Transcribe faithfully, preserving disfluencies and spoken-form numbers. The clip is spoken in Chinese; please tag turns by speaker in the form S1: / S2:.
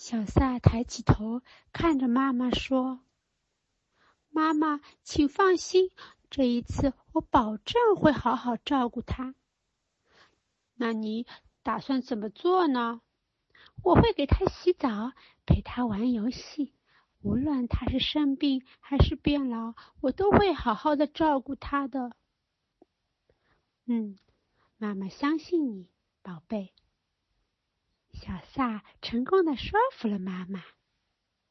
S1: 小萨抬起头，看着妈妈说：“妈妈，请放心，这一次我保证会好好照顾他。”那你打算怎么做呢？我会给他洗澡，陪他玩游戏。无论他是生病还是变老，我都会好好的照顾他的。嗯，妈妈相信你，宝贝。小萨成功的说服了妈妈。